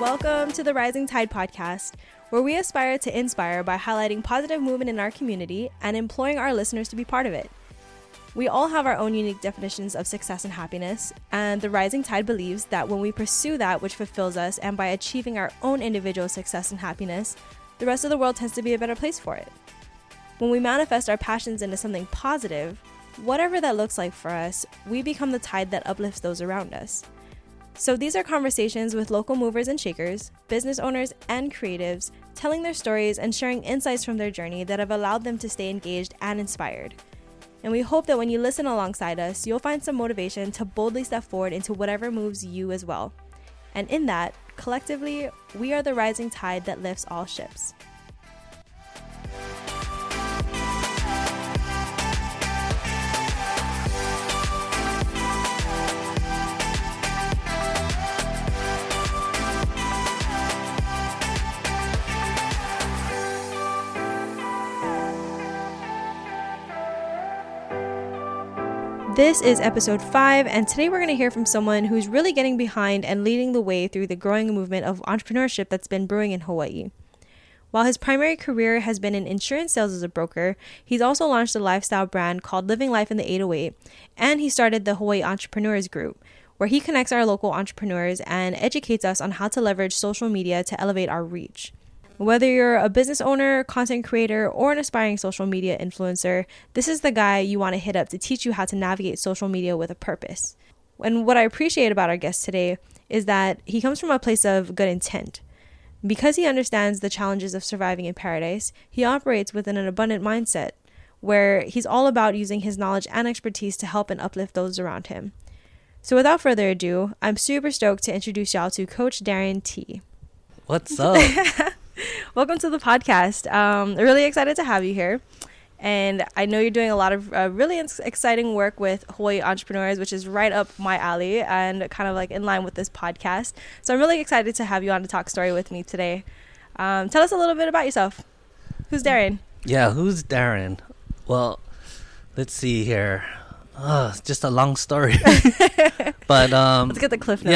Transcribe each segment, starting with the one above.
Welcome to the Rising Tide podcast, where we aspire to inspire by highlighting positive movement in our community and imploring our listeners to be part of it. We all have our own unique definitions of success and happiness, and the Rising Tide believes that when we pursue that which fulfills us and by achieving our own individual success and happiness, the rest of the world tends to be a better place for it. When we manifest our passions into something positive, whatever that looks like for us, we become the tide that uplifts those around us. So these are conversations with local movers and shakers, business owners and creatives, telling their stories and sharing insights from their journey that have allowed them to stay engaged and inspired. And we hope that when you listen alongside us, you'll find some motivation to boldly step forward into whatever moves you as well. And in that, collectively, we are the rising tide that lifts all ships. This is episode 5, and today we're going to hear from someone who's really getting behind and leading the way through the growing movement of entrepreneurship that's been brewing in Hawaii. While his primary career has been in insurance sales as a broker, he's also launched a lifestyle brand called Living Life in the 808, and he started the Hawaii Entrepreneurs Group, where he connects our local entrepreneurs and educates us on how to leverage social media to elevate our reach. Whether you're a business owner, content creator, or an aspiring social media influencer, this is the guy you want to hit up to teach you how to navigate social media with a purpose. And what I appreciate about our guest today is that he comes from a place of good intent. Because he understands the challenges of surviving in paradise, he operates within an abundant mindset, where he's all about using his knowledge and expertise to help and uplift those around him. So without further ado, I'm super stoked to introduce y'all to Coach Darren T. What's up? Welcome to the podcast. Really excited to have you here. And I know you're doing a lot of really exciting work with Hawaii entrepreneurs, which is right up my alley and kind of like in line with this podcast. So I'm really excited to have you on to talk story with me today. Tell us a little bit about yourself. Who's Darren? Yeah, who's Darren? Well, let's see here. It's just a long story. But let's get the cliff notes.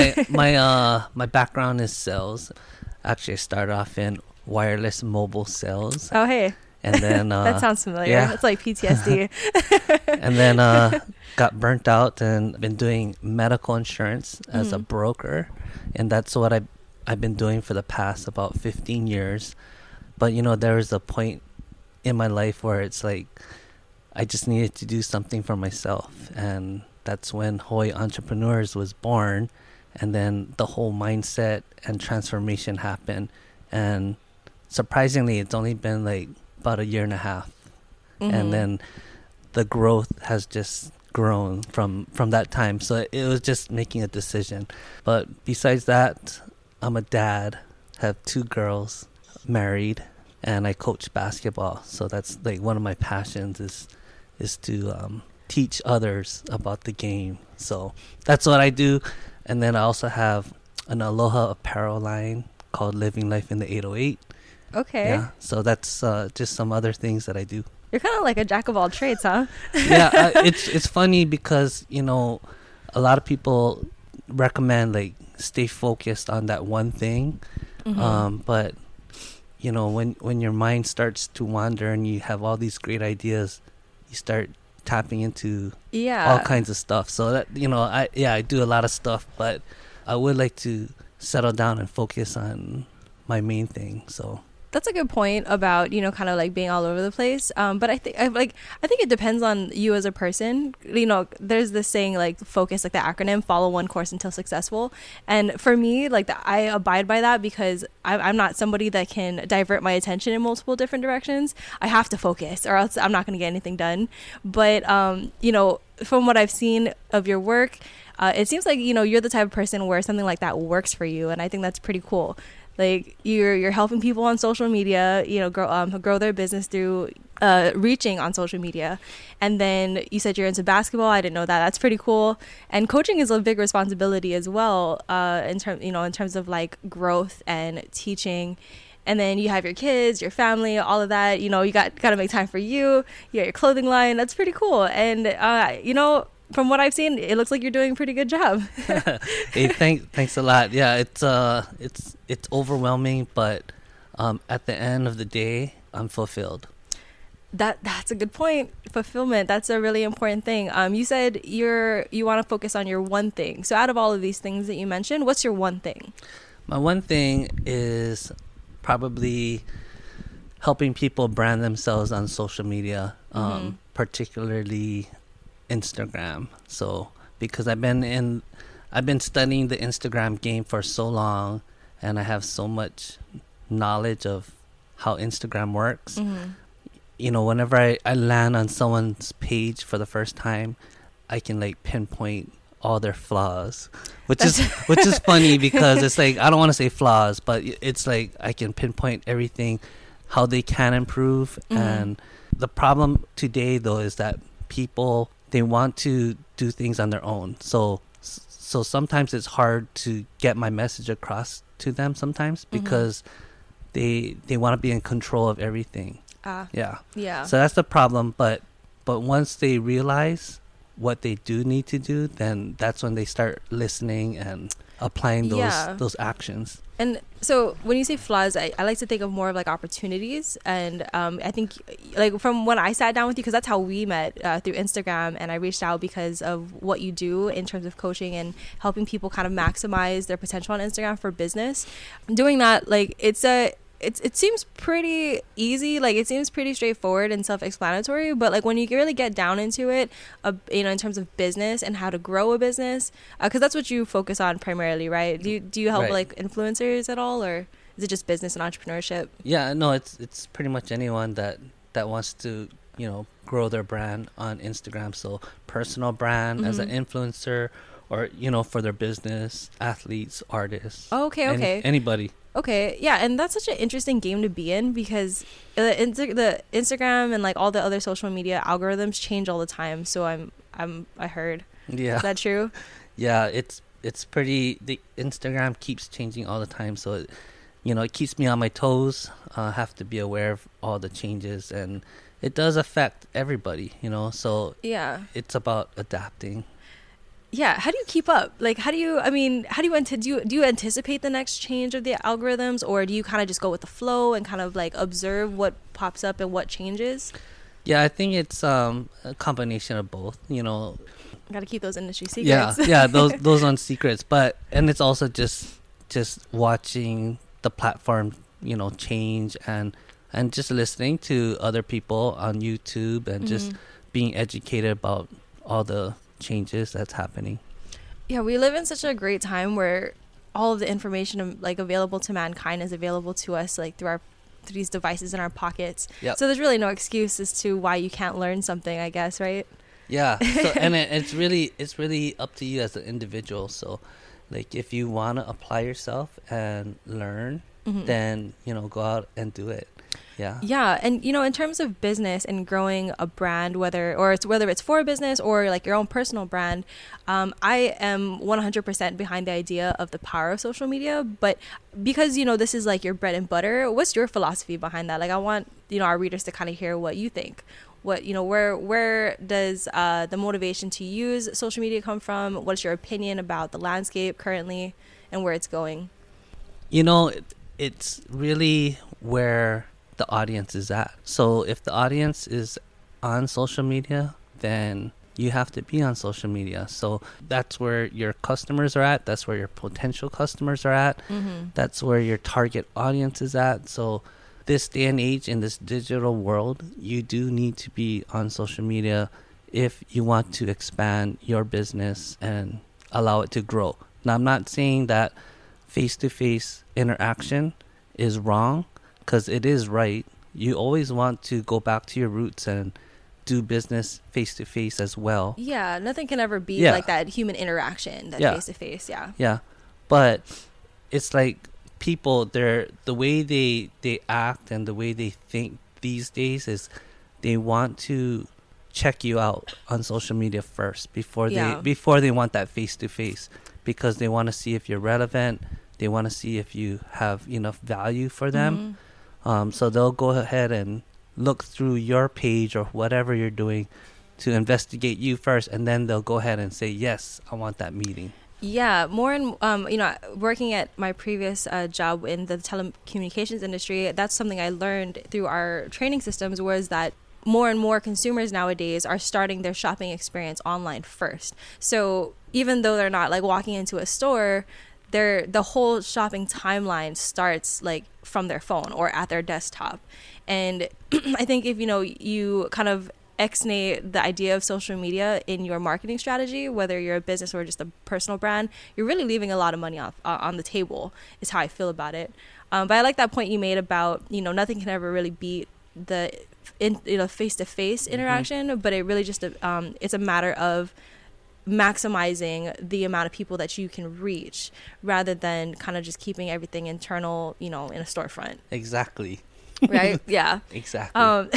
Yeah, my background is sales. Actually, I started off in wireless mobile sales. Oh, hey. And then that sounds familiar. Yeah. It's like PTSD. And then got burnt out and been doing medical insurance as a broker. And that's what I've been doing for the past about 15 years. But, there was a point in my life where it's like I just needed to do something for myself. And that's when Hawaii Entrepreneurs was born. And then the whole mindset and transformation happened. And surprisingly, it's only been like about a year and a half. And then the growth has just grown from that time. So it was just making a decision. But besides that, I'm a dad, have 2 girls, married, and I coach basketball. So that's like one of my passions is to teach others about the game. So that's what I do. And then I also have an Aloha apparel line called Living Life in the 808. Okay. Yeah. So that's just some other things that I do. You're kind of like a jack of all trades, huh? Yeah. It's funny because, a lot of people recommend like stay focused on that one thing. But, when your mind starts to wander and you have all these great ideas, you start tapping into all kinds of stuff. So that I do a lot of stuff, but I would like to settle down and focus on my main thing. So that's a good point about kind of like being all over the place. But I think it depends on you as a person. There's this saying like focus, like the acronym, follow one course until successful. And for me, like I abide by that because I'm not somebody that can divert my attention in multiple different directions. I have to focus or else I'm not going to get anything done. But from what I've seen of your work, it seems like you're the type of person where something like that works for you, and I think that's pretty cool. Like you're helping people on social media, grow their business through reaching on social media. And then you said you're into basketball. I didn't know that. That's pretty cool. And coaching is a big responsibility as well, in terms of like growth and teaching. And then you have your kids, your family, all of that. You got to make time for you. You got your clothing line. That's pretty cool. And from what I've seen, it looks like you're doing a pretty good job. Hey, thanks a lot. Yeah, it's overwhelming, but at the end of the day, I'm fulfilled. That's a good point. Fulfillment. That's a really important thing. You said you want to focus on your one thing. So out of all of these things that you mentioned, what's your one thing? My one thing is probably helping people brand themselves on social media, particularly Instagram. So because I've been studying the Instagram game for so long, and I have so much knowledge of how Instagram works. You know, whenever I land on someone's page for the first time, I can like pinpoint all their flaws, which is funny because it's like, I don't want to say flaws, but it's like I can pinpoint everything, how they can improve. And the problem today though is that people, they want to do things on their own. So sometimes it's hard to get my message across to them sometimes because they want to be in control of everything. Yeah. So that's the problem. But once they realize what they do need to do, then that's when they start listening and applying those actions. And so when you say flaws, I like to think of more of like opportunities. And I think like from when I sat down with you, because that's how we met through Instagram, and I reached out because of what you do in terms of coaching and helping people kind of maximize their potential on Instagram for business. Doing that, like it seems pretty easy, like it seems pretty straightforward and self-explanatory, but like when you really get down into it, you know, in terms of business and how to grow a business, because that's what you focus on primarily, right? Do you help like influencers at all, or is it just business and entrepreneurship? Yeah, no, it's pretty much anyone that wants to, you know, grow their brand on Instagram. So personal brand as an influencer, or, you know, for their business, athletes, artists. Oh, okay. Anybody. Okay, yeah, and that's such an interesting game to be in, because the Instagram and like all the other social media algorithms change all the time. So I heard. Yeah. Is that true? Yeah, it's pretty. The Instagram keeps changing all the time, so it, you know, it keeps me on my toes. I have to be aware of all the changes, and it does affect everybody, you know. So yeah, it's about adapting. Yeah, how do you keep up? Like, do you anticipate the next change of the algorithms, or do you kind of just go with the flow and kind of like observe what pops up and what changes? Yeah, I think it's a combination of both, you know. Got to keep those industry secrets. Yeah, those on secrets, and it's also just watching the platform, you know, change, and just listening to other people on YouTube, and just being educated about all the changes that's happening. Yeah, we live in such a great time where all of the information like available to mankind is available to us like through these devices in our pockets. Yep. So there's really no excuse as to why you can't learn something, I guess, right? Yeah. So, and it's really up to you as an individual. So like if you want to apply yourself and learn, then, you know, go out and do it. Yeah. And, you know, in terms of business and growing a brand, whether it's for a business or like your own personal brand, I am 100% behind the idea of the power of social media. But because, you know, this is like your bread and butter, what's your philosophy behind that? Like, I want, you know, our readers to kind of hear what you think. What, you know, where does the motivation to use social media come from? What's your opinion about the landscape currently and where it's going? You know, it's really where the audience is at. So if the audience is on social media, then you have to be on social media. So that's where your customers are at. That's where your potential customers are at. That's where your target audience is at. So this day and age, in this digital world, you do need to be on social media if you want to expand your business and allow it to grow. Now, I'm not saying that face-to-face interaction is wrong, because it is right. You always want to go back to your roots and do business face-to-face as well. Yeah, nothing can ever be like that human interaction, that face-to-face, Yeah, but it's like people, the way they act and the way they think these days is they want to check you out on social media first before they want that face-to-face, because they want to see if you're relevant. They want to see if you have enough value for them. So they'll go ahead and look through your page or whatever you're doing to investigate you first, and then they'll go ahead and say, yes, I want that meeting. Yeah, more and working at my previous job in the telecommunications industry, that's something I learned through our training systems, was that more and more consumers nowadays are starting their shopping experience online first. So even though they're not like walking into a store, the whole shopping timeline starts like from their phone or at their desktop. And I think if you kind of exnate the idea of social media in your marketing strategy, whether you're a business or just a personal brand, you're really leaving a lot of money on the table, is how I feel about it. But I like that point you made about, nothing can ever really beat the face-to-face interaction, but it really just it's a matter of maximizing the amount of people that you can reach rather than kind of just keeping everything internal, in a storefront. Exactly. Right? Yeah. Exactly.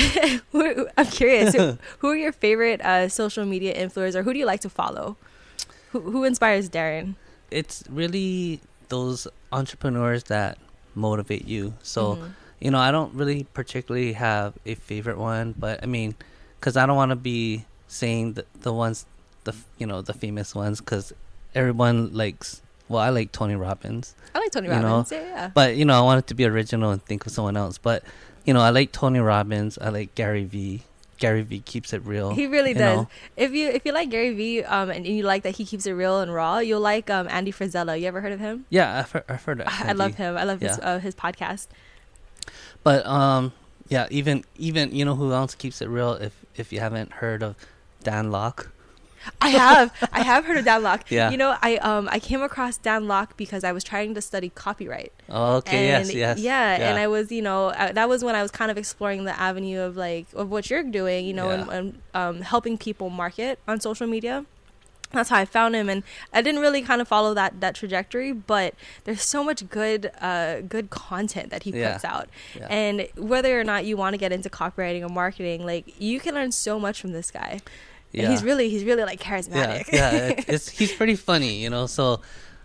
I'm curious. Who are your favorite social media influencers, or who do you like to follow? Who inspires Darren? It's really those entrepreneurs that motivate you. So, I don't really particularly have a favorite one, but I mean, because I don't want to be saying the ones, the famous ones, because everyone likes. Well, I like Tony Robbins. I like Tony Robbins, yeah. But, I wanted to be original and think of someone else. But, I like Tony Robbins. I like Gary Vee. Gary Vee keeps it real. He really does. If you like Gary Vee and you like that he keeps it real and raw, you'll like Andy Frisella. You ever heard of him? Yeah, I've heard of him. I love him. I love his podcast. But, yeah, even who else keeps it real, if you haven't heard of Dan Lok. I have heard of Dan Lok. Yeah. I came across Dan Lok because I was trying to study copyright. Oh, okay. And yes. Yeah, and I was, that was when I was kind of exploring the avenue of what you're doing, and helping people market on social media. That's how I found him, and I didn't really kind of follow that trajectory, but there's so much good content that he puts out. Yeah. And whether or not you want to get into copywriting or marketing, you can learn so much from this guy. Yeah. He's really like charismatic. Yeah, he's pretty funny, So,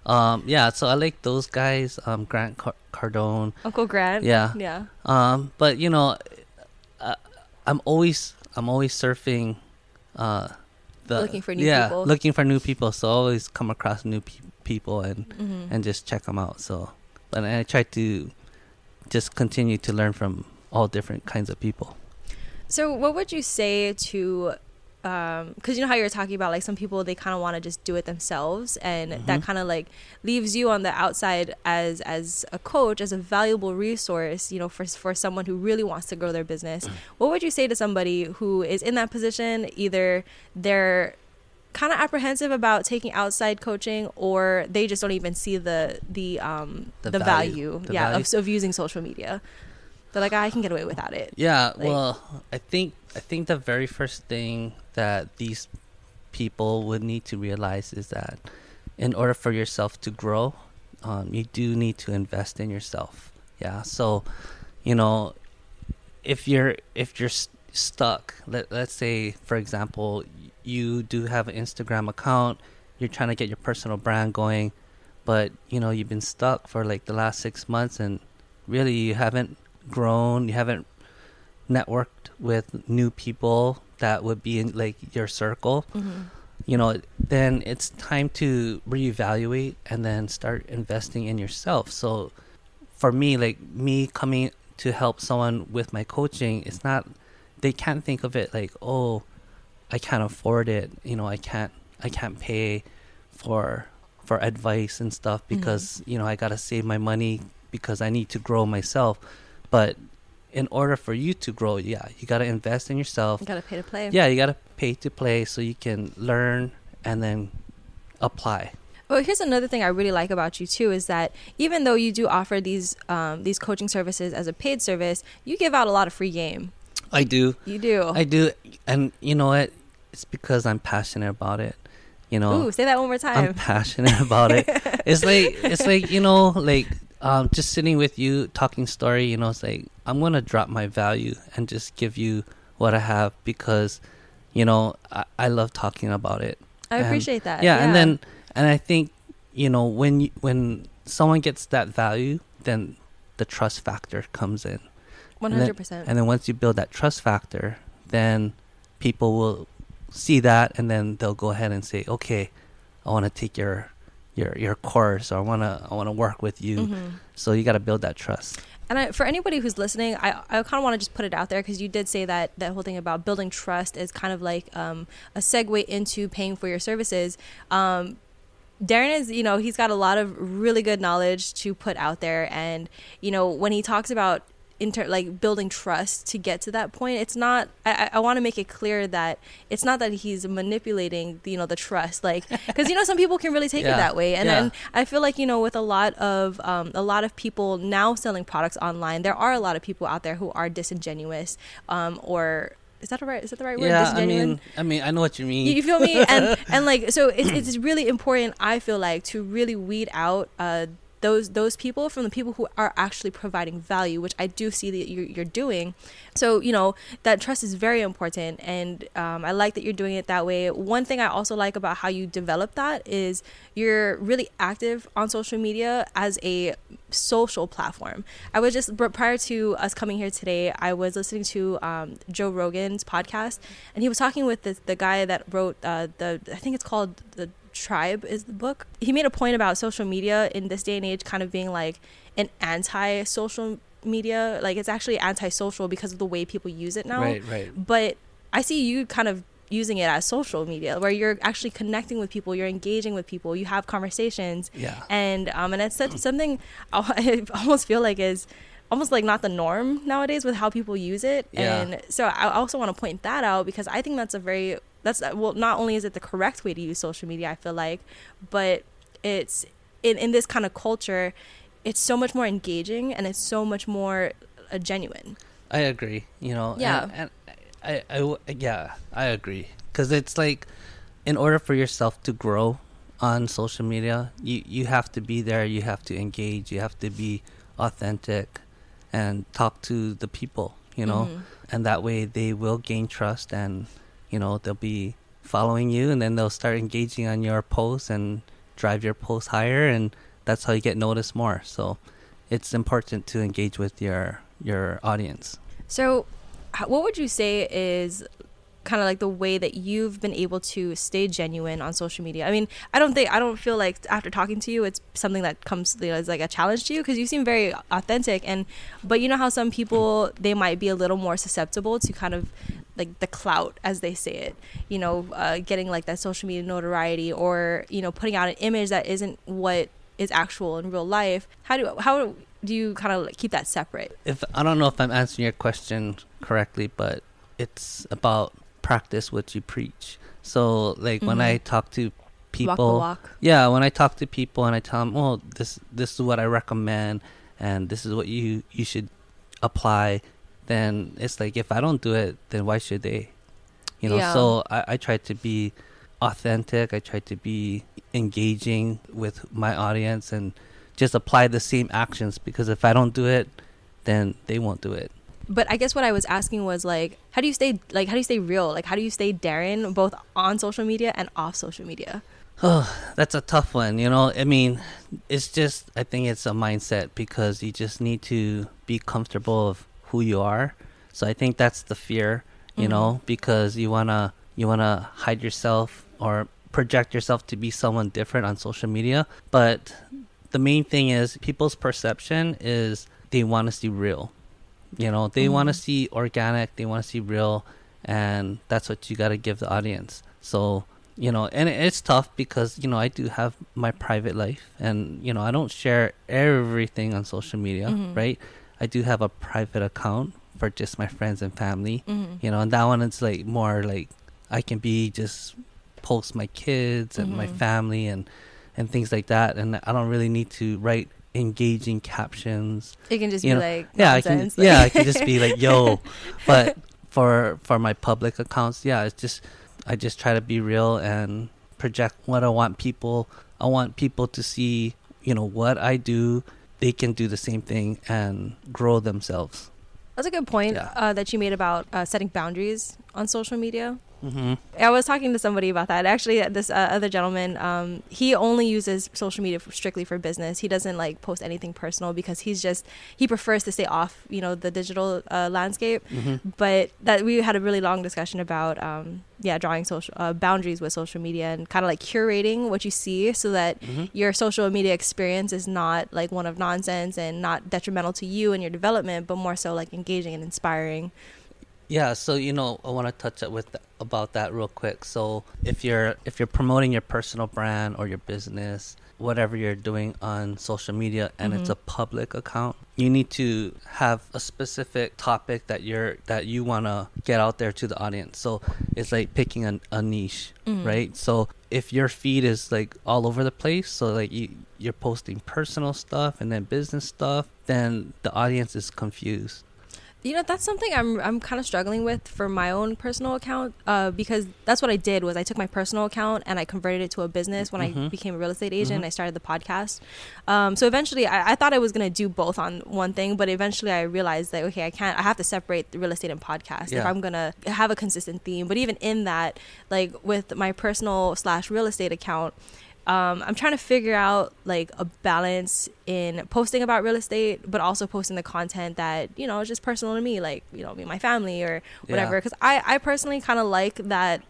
so I like those guys. Grant Cardone, Uncle Grant. Yeah. But I'm always surfing. Looking for new people. Looking for new people. So I always come across new people and just check them out. So, but I try to just continue to learn from all different kinds of people. So, what would you say to? Because how you're talking about some people, they kind of want to just do it themselves, and that kind of leaves you on the outside as a coach, as a valuable resource, for someone who really wants to grow their business. What would you say to somebody who is in that position? Either they're kind of apprehensive about taking outside coaching, or they just don't even see the value of using social media. They're like, I can get away without it. Yeah, well, I think the very first thing that these people would need to realize is that in order for yourself to grow, you do need to invest in yourself. Yeah, so if you're stuck, let's say, for example, you do have an Instagram account, you're trying to get your personal brand going, but you've been stuck for the last 6 months, and really you haven't grown, you haven't networked with new people that would be in your circle, then it's time to reevaluate and then start investing in yourself. So for me, me coming to help someone with my coaching, it's not, they can't think of it oh, I can't afford it, I can't pay for advice and stuff because I gotta save my money because I need to grow myself. But in order for you to grow, you got to invest in yourself. You got to pay to play. Yeah, you got to pay to play so you can learn and then apply. Well, here's another thing I really like about you too, is that even though you do offer these coaching services as a paid service, you give out a lot of free game. I do. You do. I do. And you know what? It's because I'm passionate about it. Ooh, say that one more time. I'm passionate about it. It's just sitting with you, talking story, it's I'm going to drop my value and just give you what I have because, I love talking about it. I appreciate that. Yeah. And I think, when someone gets that value, then the trust factor comes in. 100%. And then once you build that trust factor, then people will see that, and then they'll go ahead and say, okay, I want to take your course, or I want to work with you. Mm-hmm. So you got to build that trust. And for anybody who's listening, I kind of want to just put it out there, because you did say that whole thing about building trust is kind of like a segue into paying for your services. Darren is, he's got a lot of really good knowledge to put out there. And, when he talks about building trust to get to that point, it's not, I want to make it clear that it's not that he's manipulating the trust, because some people can really take it that way. And then I feel like with a lot of people now selling products online, there are a lot of people out there who are disingenuous, or is that the right word? Yeah, I mean, I know what you mean. You feel me? And so it's really important, I feel like, to really weed out those people from the people who are actually providing value, which I do see that you're doing. So, that trust is very important. And I like that you're doing it that way. One thing I also like about how you develop that is you're really active on social media as a social platform. I was just, prior to us coming here today, I was listening to Joe Rogan's podcast, and he was talking with the guy that wrote I think it's called The Tribe is the book. He made a point about social media in this day and age kind of being like an anti-social media. Like, it's actually anti-social because of the way people use it now. Right. But I see you kind of using it as social media, where you're actually connecting with people, you're engaging with people, you have conversations. Yeah. And it's something I almost feel like is almost like not the norm nowadays with how people use it. Yeah. And so I also want to point that out, because I think not only is it the correct way to use social media, I feel like, but it's in this kind of culture, it's so much more engaging and it's so much more genuine. I agree. Yeah. And I agree, because it's like, in order for yourself to grow on social media, you have to be there, you have to engage, you have to be authentic and talk to the people, Mm-hmm. and that way they will gain trust, and they'll be following you, and then they'll start engaging on your posts and drive your posts higher, and that's how you get noticed more. So it's important to engage with your audience. So what would you say is kind of like the way that you've been able to stay genuine on social media? I mean, I don't feel like after talking to you, it's something that comes as like a challenge to you, because you seem very authentic. But you know how some people, they might be a little more susceptible to kind of like the clout, as they say it, getting like that social media notoriety, or putting out an image that isn't what is actual in real life. How do you kind of like keep that separate? I don't know if I'm answering your question correctly, but it's about practice what you preach. So like, when I talk to people, walk. Yeah, when I talk to people and I tell them, oh, this is what I recommend, and this is what you should apply, then it's like, if I don't do it, then why should they? Yeah. So I try to be authentic. I try to be engaging with my audience and just apply the same actions, because if I don't do it, then they won't do it. But I guess what I was asking was like, how do you stay real? Like, how do you stay Darren both on social media and off social media? Oh, that's a tough one. I mean, it's just, I think it's a mindset, because you just need to be comfortable of who you are. So I think that's the fear, because you want to hide yourself or project yourself to be someone different on social media. But the main thing is, people's perception is they want to see real. They want to see organic, they want to see real, and that's what you got to give the audience. So, and it's tough, because, I do have my private life, and, I don't share everything on social media, right? I do have a private account for just my friends and family, and that one is like more like, I can just post my kids and my family and things like that, and I don't really need to write engaging captions. It can just be like nonsense. I can just be like, yo. But for my public accounts, it's just, I just try to be real and project what I want people to see, what I do. They can do the same thing and grow themselves. That's a good point that you made about setting boundaries on social media. Mm-hmm. I was talking to somebody about that. Actually, this other gentleman, he only uses social media strictly for business. He doesn't like post anything personal because he prefers to stay off, the digital landscape. Mm-hmm. But that we had a really long discussion about, drawing social boundaries with social media and kind of like curating what you see so that your social media experience is not like one of nonsense and not detrimental to you and your development, but more so like engaging and inspiring. Yeah, so I want to touch up about that real quick. So if you're promoting your personal brand or your business, whatever you're doing on social media, and it's a public account, you need to have a specific topic that you want to get out there to the audience. So it's like picking a niche, right? So if your feed is like all over the place, so like you're posting personal stuff and then business stuff, then the audience is confused. That's something I'm kind of struggling with for my own personal account, because that's what I did was I took my personal account and I converted it to a business when I became a real estate agent and I started the podcast. So eventually I thought I was going to do both on one thing, but eventually I realized that, okay, I have to separate the real estate and podcast if I'm going to have a consistent theme. But even in that, like with my personal / real estate account, I'm trying to figure out like a balance in posting about real estate, but also posting the content that, is just personal to me, like, me and my family or whatever. Because I personally kind of like that,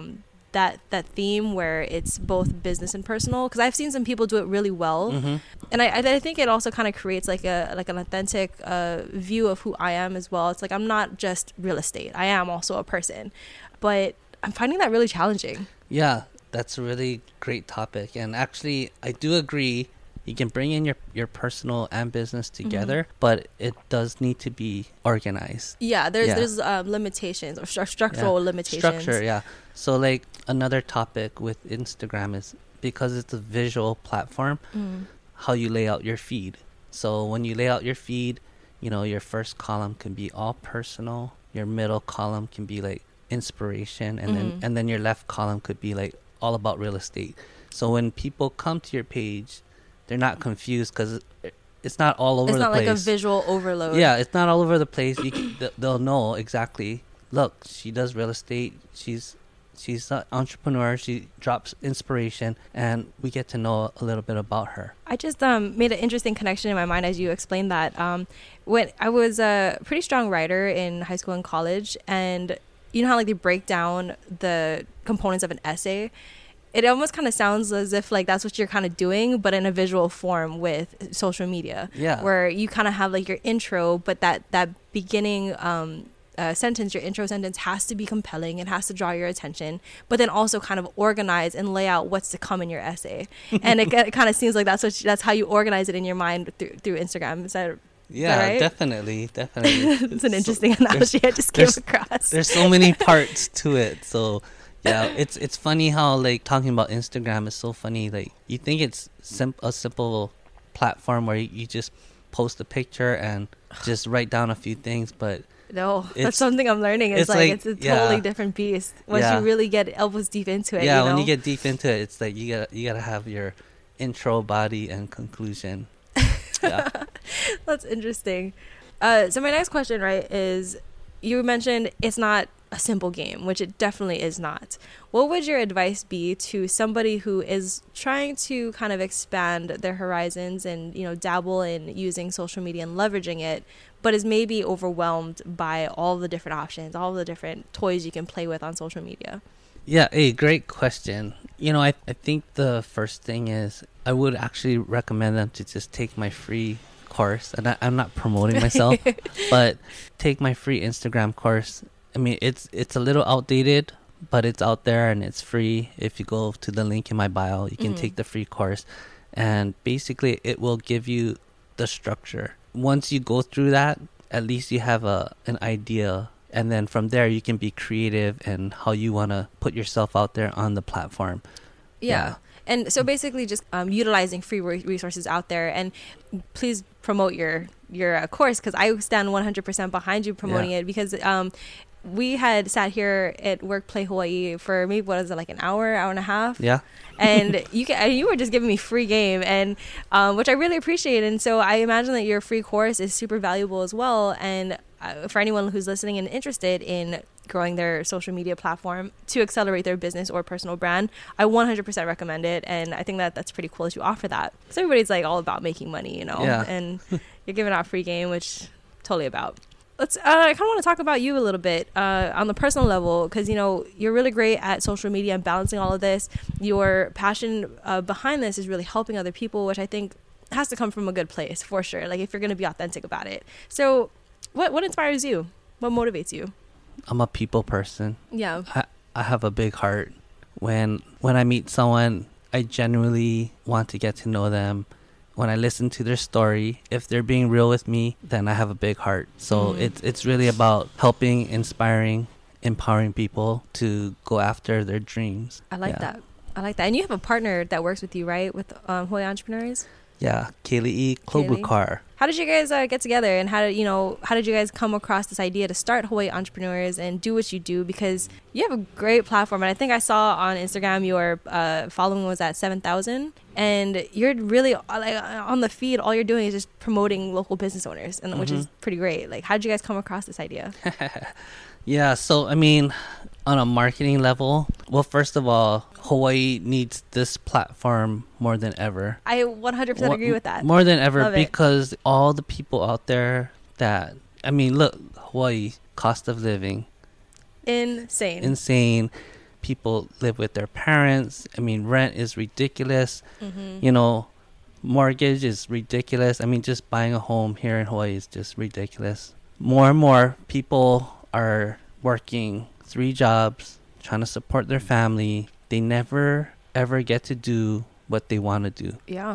that theme where it's both business and personal, because I've seen some people do it really well. And I think it also kind of creates like an authentic view of who I am as well. It's like I'm not just real estate, I am also a person, but I'm finding that really challenging. Yeah, that's a really great topic. And actually, I do agree. You can bring in your personal and business together, but it does need to be organized. Yeah, there's limitations or structural limitations. Structure, yeah. So like another topic with Instagram is because it's a visual platform, how you lay out your feed. So when you lay out your feed, your first column can be all personal. Your middle column can be like inspiration, and then your left column could be like all about real estate. So when people come to your page, they're not confused because it's not all over the place. It's not like a visual overload. Yeah, it's not all over the place. They'll know exactly. Look, she does real estate. She's an entrepreneur. She drops inspiration, and we get to know a little bit about her. I just made an interesting connection in my mind as you explained that. When I was a pretty strong writer in high school and college, and you know how like they break down the components of an essay? It almost kind of sounds as if like that's what you're kind of doing, but in a visual form with social media. Yeah. Where you kind of have like your intro, but that beginning sentence, your intro sentence has to be compelling. It has to draw your attention, but then also kind of organize and lay out what's to come in your essay. And it kind of seems like that's how you organize it in your mind through Instagram. Is that right? Definitely. It's an interesting analogy I just came across. There's so many parts to it. So yeah, it's funny how like talking about Instagram is so funny. Like you think it's a simple platform where you just post a picture and just write down a few things, but no, that's something I'm learning. It's a totally different beast once you really get elbows deep into it. Yeah, when you get deep into it, it's like you gotta have your intro, body, and conclusion. Yeah. That's interesting. So my next question, right, is you mentioned it's not a simple game, which it definitely is not. What would your advice be to somebody who is trying to kind of expand their horizons and, dabble in using social media and leveraging it, but is maybe overwhelmed by all the different options, all the different toys you can play with on social media? Yeah, great question. I think the first thing is I would actually recommend them to just take my free course. And I'm not promoting myself, but take my free Instagram course. I mean, it's a little outdated, but it's out there and it's free. If you go to the link in my bio, you can take the free course. And basically, it will give you the structure. Once you go through that, at least you have an idea. And then from there, you can be creative and how you want to put yourself out there on the platform. Yeah. And so basically just utilizing free resources out there. And please promote your course, because I stand 100% behind you promoting it, because we had sat here at Work Play Hawaii for maybe, like an hour and a half. Yeah. And you were just giving me free game, and which I really appreciate. And so I imagine that your free course is super valuable as well. And for anyone who's listening and interested in growing their social media platform to accelerate their business or personal brand, I 100% recommend it. And I think that that's pretty cool that you offer that. Because everybody's like all about making money, you know, and you're giving out free game, which totally about. Let's, I kind of want to talk about you a little bit on the personal level, because, you know, you're really great at social media and balancing all of this. Your passion behind this is really helping other people, which I think has to come from a good place for sure. Like if you're going to be authentic about it. So what inspires you? What motivates you? I'm a people person. Yeah. I have a big heart. When I meet someone, I genuinely want to get to know them. When I listen to their story, if they're being real with me, then I have a big heart. So it's really about helping, inspiring, empowering people to go after their dreams. I like that. And you have a partner that works with you, right? With Hawaii Entrepreneurs? Yeah, Kaylee Klobukar. How did you guys get together, and how did you guys come across this idea to start Hawaii Entrepreneurs and do what you do? Because you have a great platform, and I think I saw on Instagram your following was at 7,000, and you're really like on the feed. All you're doing is just promoting local business owners, and which is pretty great. Like, how did you guys come across this idea? Yeah, so I mean, on a marketing level, well, first of all, Hawaii needs this platform more than ever. I 100% agree with that. More than ever. Love because all the people out there that, I mean, look, Hawaii, cost of living. Insane. People live with their parents. I mean, rent is ridiculous. You know, mortgage is ridiculous. I mean, just buying a home here in Hawaii is just ridiculous. More and more people are working 3 jobs, trying to support their family. They never ever get to do what they want to do. Yeah.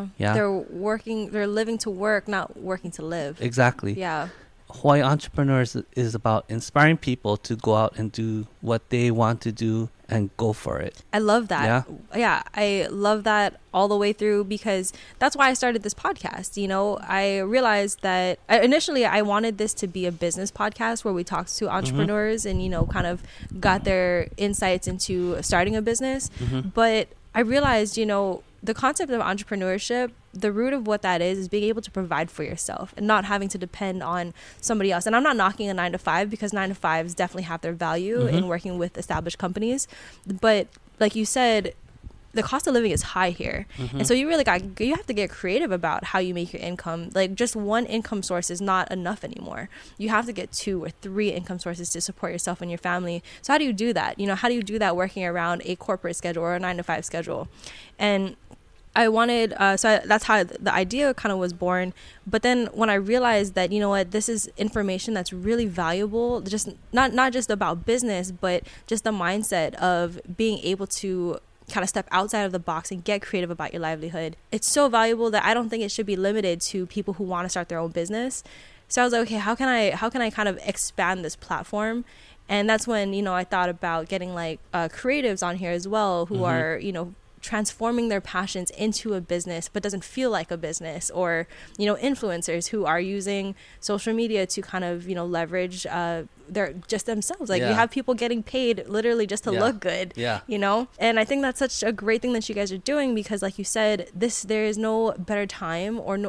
They're living to work, not working to live. Exactly. Yeah. Hawaii Entrepreneurs is about inspiring people to go out and do what they want to do and go for it. I love that. Yeah, I love that all the way through, because that's why I started this podcast. You know, I realized that initially I wanted this to be a business podcast where we talked to entrepreneurs and, you know, kind of got their insights into starting a business. But I realized, you know, the concept of entrepreneurship, the root of what that is being able to provide for yourself and not having to depend on somebody else. And I'm not knocking a 9-to-5, because 9-to-5s definitely have their value in working with established companies. But like you said, the cost of living is high here. And so you have to get creative about how you make your income. Like, just one income source is not enough anymore. You have to get 2 or 3 income sources to support yourself and your family. So how do you do that? You know, how do you do that working around a corporate schedule or a 9-to-5 schedule? And I wanted, that's how the idea kind of was born. But then when I realized that, you know what, this is information that's really valuable, just not just about business, but just the mindset of being able to kind of step outside of the box and get creative about your livelihood. It's so valuable that I don't think it should be limited to people who want to start their own business. So I was like, okay, how can I kind of expand this platform? And that's when, you know, I thought about getting like creatives on here as well, who are, you know, transforming their passions into a business but doesn't feel like a business, or, you know, influencers who are using social media to kind of, you know, leverage they're just themselves. Like, you have people getting paid literally just to look good, you know? And I think that's such a great thing that you guys are doing, because like you said, there is no better time or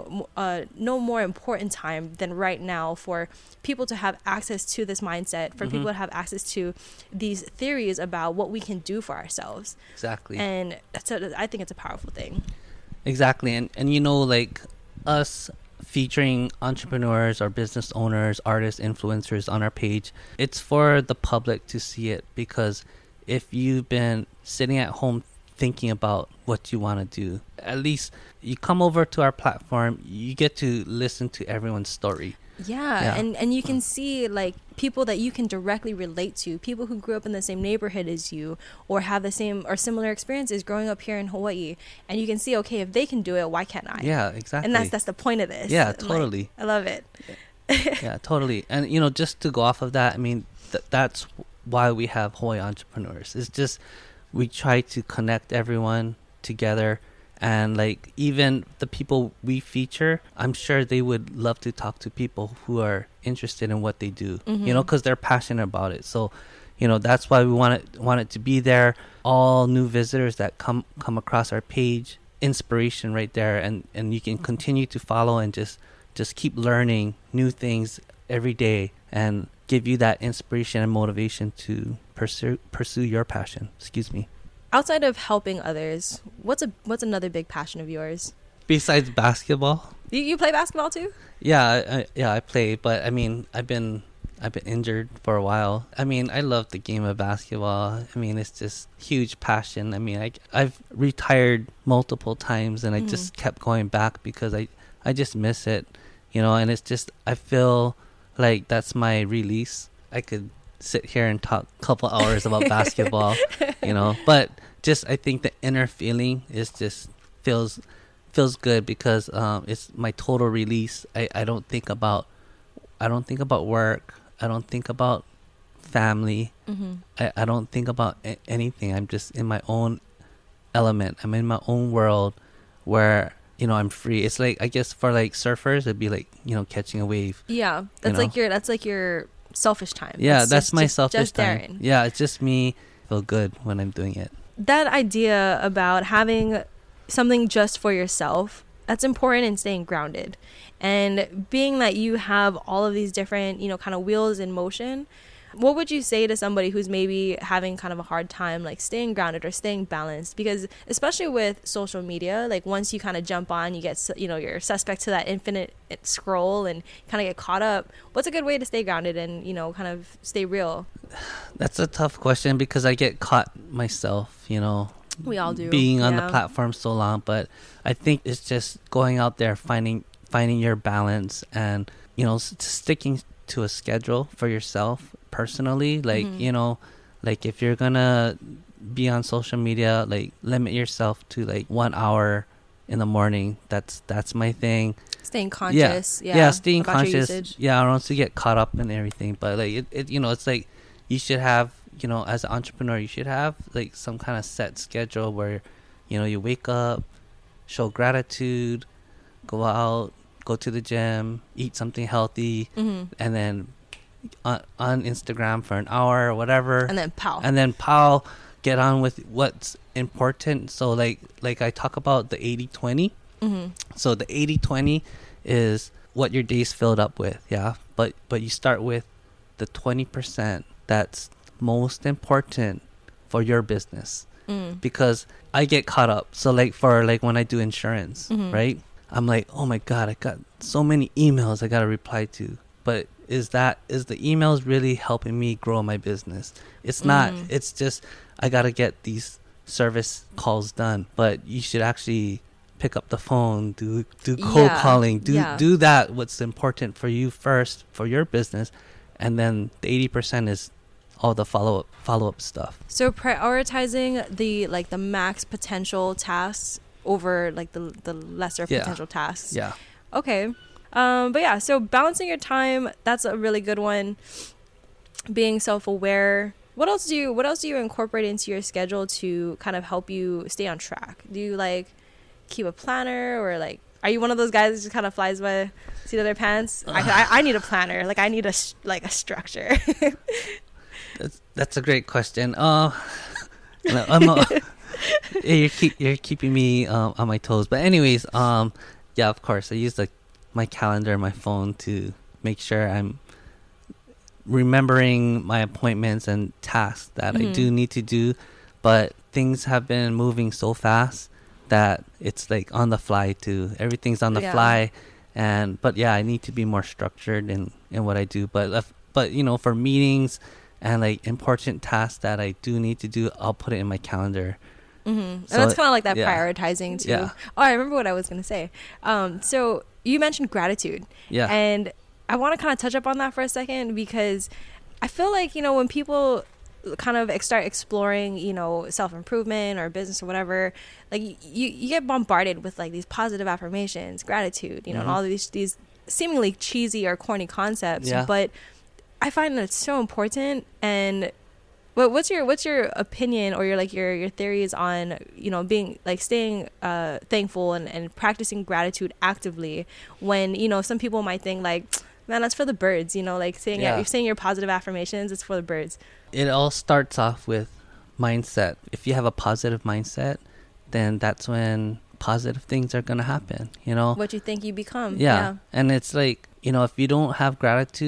no more important time than right now for people to have access to this mindset, for people to have access to these theories about what we can do for ourselves. Exactly. And so I think it's a powerful thing. Exactly. And you know, like us featuring entrepreneurs or business owners, artists, influencers on our page, it's for the public to see it, because if you've been sitting at home thinking about what you want to do, at least you come over to our platform, you get to listen to everyone's story. And you can see like people that you can directly relate to, people who grew up in the same neighborhood as you, or have the same or similar experiences growing up here in Hawaii, and you can see, okay, if they can do it, why can't I? Yeah, exactly. And that's the point of this. Yeah, totally. Like, I love it. Yeah, totally. And you know, just to go off of that, I mean, that's why we have Hawaii Entrepreneurs. It's just we try to connect everyone together. And like, even the people we feature, I'm sure they would love to talk to people who are interested in what they do, you know, because they're passionate about it. So, you know, that's why we want it to be there. All new visitors that come across our page, inspiration right there. And you can continue to follow and just keep learning new things every day. And give you that inspiration and motivation to pursue your passion. Excuse me. Outside of helping others, what's another big passion of yours? Besides basketball? You play basketball too? Yeah, I play, but I mean, I've been injured for a while. I mean, I love the game of basketball. I mean, it's just huge passion. I mean, I've retired multiple times, and I just kept going back because I just miss it, you know. And it's just, I feel like that's my release. I could sit here and talk a couple hours about basketball, you know. But just, I think the inner feeling is just feels good because it's my total release. I don't think about work. I don't think about family. I don't think about anything. I'm just in my own element. I'm in my own world where, you know, I'm free. It's like, I guess for like surfers, it'd be like, you know, catching a wave. Yeah, that's like your selfish time. Yeah, that's my selfish just time. Darren. Yeah, it's just me. Feel good when I'm doing it. That idea about having something just for yourself, that's important in staying grounded. And being that you have all of these different, you know, kind of wheels in motion, what would you say to somebody who's maybe having kind of a hard time like staying grounded or staying balanced? Because especially with social media, like once you kind of jump on, you get, you know, you're suspect to that infinite scroll and kind of get caught up. What's a good way to stay grounded and, you know, kind of stay real? That's a tough question because I get caught myself, you know. We all do. Being on the platform so long, but I think it's just going out there, finding your balance, and, you know, sticking to a schedule for yourself personally. Like, you know, like if you're gonna be on social media, like limit yourself to like 1 hour in the morning. That's my thing. Staying conscious. Yeah, staying conscious. Yeah, I don't want to get caught up in everything, but like it you know, it's like you should have, you know, as an entrepreneur, you should have like some kind of set schedule where, you know, you wake up, show gratitude, go out, go to the gym, eat something healthy, and then on Instagram for an hour or whatever, and then pow, get on with what's important. So like I talk about the 80-20. So the 80-20 is what your day's filled up with, yeah, but you start with the 20% that's most important for your business. Because I get caught up. So like for like when I do insurance, right, I'm like, oh my god, I got so many emails I gotta reply to, but is the emails really helping me grow my business? It's not. It's just I gotta get these service calls done. But you should actually pick up the phone, do cold calling, do that what's important for you first for your business, and then the 80% is all the follow up stuff. So prioritizing the max potential tasks over like the lesser potential tasks. Yeah. Okay. But yeah, so balancing your time, that's a really good one. Being self-aware. What else do you incorporate into your schedule to kind of help you stay on track? Do you like keep a planner, or like are you one of those guys that just kind of flies by the seat of their pants? I need a planner. Like I need a structure. That's a great question. You're keeping me on my toes. But anyways, yeah, of course, I use my calendar, my phone to make sure I'm remembering my appointments and tasks that I do need to do. But things have been moving so fast that it's like on the fly too. Everything's on the fly, but yeah, I need to be more structured in what I do. But you know, for meetings and like important tasks that I do need to do, I'll put it in my calendar. So and that's kind of like that prioritizing too. Yeah. Oh, I remember what I was going to say. So you mentioned gratitude. Yeah. And I want to kind of touch up on that for a second, because I feel like, you know, when people kind of start exploring, you know, self-improvement or business or whatever, like you get bombarded with like these positive affirmations, gratitude, you know, and all of these seemingly cheesy or corny concepts. Yeah. But I find that it's so important. And what's your opinion or your theories on, you know, being like staying thankful and practicing gratitude actively when, you know, some people might think like, man, that's for the birds, you know, like you're saying your positive affirmations, it's for the birds. It all starts off with mindset. If you have a positive mindset, then that's when positive things are going to happen, you know. What you think you become. Yeah. And it's like, you know, if you don't have gratitude,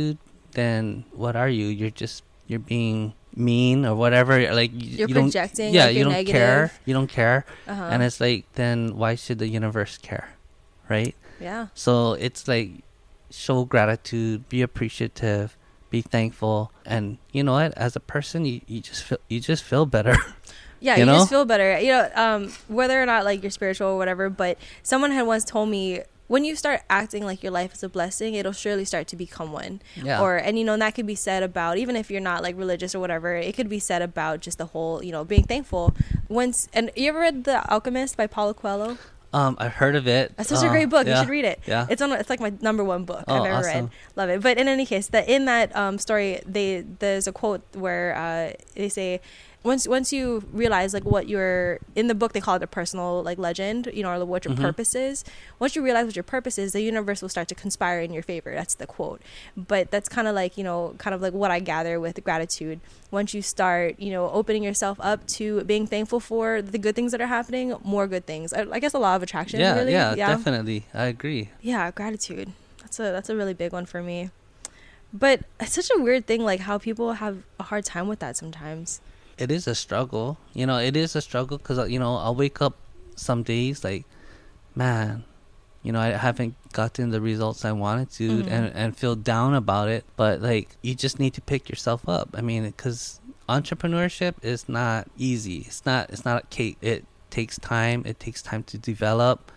then what are you? You're being mean or whatever. Like You're you don't, projecting. yeah, like, you you're don't care. negative. You don't care. Uh-huh. And it's like, then why should the universe care, right? Yeah. So it's like, show gratitude, be appreciative, be thankful, and you know what? As a person, you just feel better. Yeah, you you know? just feel better. You know, whether or not like you're spiritual or whatever, but someone had once told me, when you start acting like your life is a blessing, it'll surely start to become one. Yeah. And you know, and that could be said about, even if you're not like religious or whatever, it could be said about just the whole, you know, being thankful. And you ever read The Alchemist by Paulo Coelho? I've heard of it. That's such a great book. Yeah. You should read it. Yeah. It's like my number one book Oh, I've ever read. awesome. Love it. But in any case, in that story, there's a quote where they say, once you realize like what you're, in the book they call it a personal like legend, you know, or what your purpose is. Once you realize what your purpose is, the universe will start to conspire in your favor. That's the quote. But that's kind of like, you know, kind of like what I gather with gratitude. Once you start, you know, opening yourself up to being thankful for the good things that are happening, more good things. I guess a law of attraction. Yeah, really. yeah, definitely. I agree. Yeah, gratitude. That's a really big one for me. But it's such a weird thing, like how people have a hard time with that sometimes. It is a struggle. You know, it is a struggle because, you know, I'll wake up some days like, man, you know, I haven't gotten the results I wanted to, and feel down about it. But like, you just need to pick yourself up. I mean, because entrepreneurship is not easy. It's not a cake. It takes time. It takes time to develop.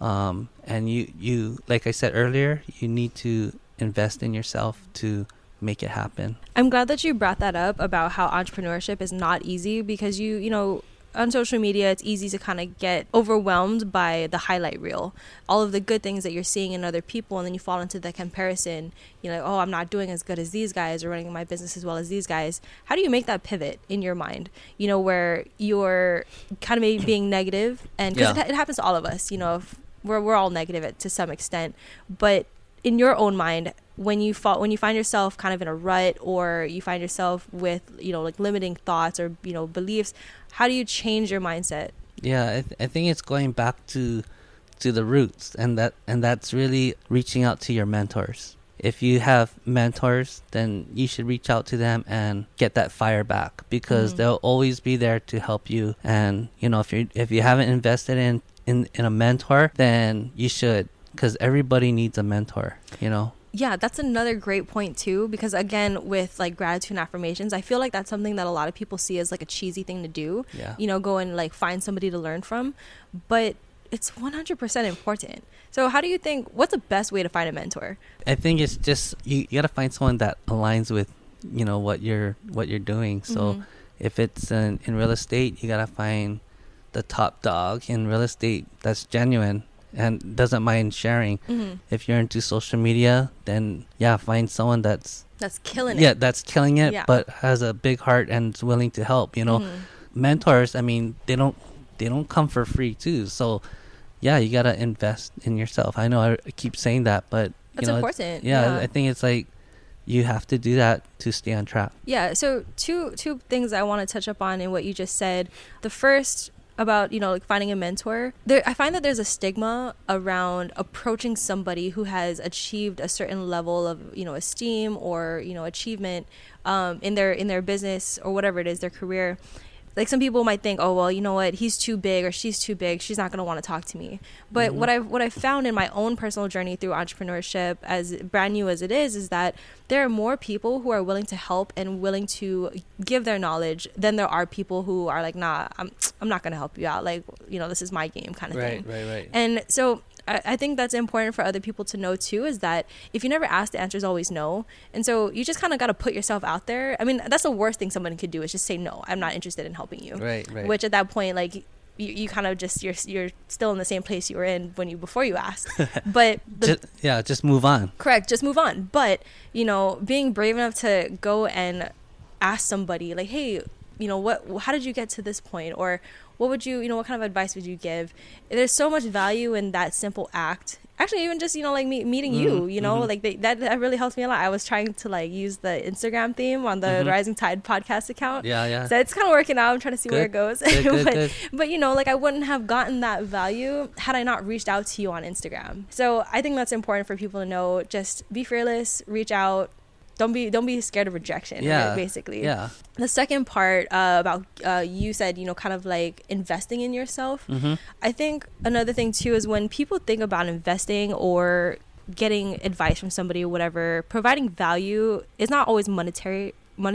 And you, like I said earlier, you need to invest in yourself to make it happen. I'm glad that you brought that up about how entrepreneurship is not easy, because you know, on social media, it's easy to kind of get overwhelmed by the highlight reel, all of the good things that you're seeing in other people, and then you fall into the comparison. You're like, oh, I'm not doing as good as these guys, or running my business as well as these guys. How do you make that pivot in your mind, you know, where you're kind of maybe being negative? And because it happens to all of us, you know, we're all negative to some extent, but in your own mind, when you find yourself kind of in a rut, or you find yourself with, you know, like limiting thoughts or, you know, beliefs, how do you change your mindset? Yeah, I think it's going back to the roots, and that's really reaching out to your mentors. If you have mentors, then you should reach out to them and get that fire back, because they'll always be there to help you. And you know, if you haven't invested in a mentor, then you should, because everybody needs a mentor, you know. Yeah, that's another great point too, because again, with like gratitude and affirmations, I feel like that's something that a lot of people see as like a cheesy thing to do. Yeah. You know, go and like find somebody to learn from, but it's 100% important. So how do you think, what's the best way to find a mentor? I think it's just, you got to find someone that aligns with, you know, what you're doing. So if it's in real estate, you got to find the top dog in real estate that's genuine and doesn't mind sharing. If you're into social media, then find someone that's killing it. Yeah, that's killing it, but has a big heart and is willing to help. You know, mentors, I mean, they don't come for free too. So you gotta invest in yourself. I know I keep saying that, but that's important. I think it's like you have to do that to stay on track. Yeah. So two things I want to touch up on in what you just said. The first, about, you know, like finding a mentor, I find that there's a stigma around approaching somebody who has achieved a certain level of, you know, esteem or, you know, achievement in their business or whatever it is, their career. Like some people might think, oh, well, you know what, he's too big or she's too big, she's not going to want to talk to me. But what I've found in my own personal journey through entrepreneurship, as brand new as it is that there are more people who are willing to help and willing to give their knowledge than there are people who are like, nah, I'm not going to help you out. Like, you know, this is my game kind of thing. Right. And so I think that's important for other people to know too, is that if you never ask, the answer is always no. And so you just kind of got to put yourself out there. I mean, that's the worst thing someone could do, is just say, no, I'm not interested in helping you. Right. Which at that point, like, you kind of just, you're still in the same place you were in before you asked. But just move on. Correct. Just move on. But, you know, being brave enough to go and ask somebody like, hey, you know, how did you get to this point? Or what would you, you know, what kind of advice would you give? There's so much value in that simple act. Actually, even just, you know, like meeting you, you know, like that really helps me a lot. I was trying to like use the Instagram theme on the Rising Tide podcast account. Yeah. So it's kind of working out. I'm trying to see where it goes. Good. But, you know, like I wouldn't have gotten that value had I not reached out to you on Instagram. So I think that's important for people to know. Just be fearless, reach out, don't be scared of rejection. Yeah, right, basically. Yeah. The second part about you said, kind of like investing in yourself. I think another thing too is when people think about investing or getting advice from somebody or whatever, providing value is not always monetary,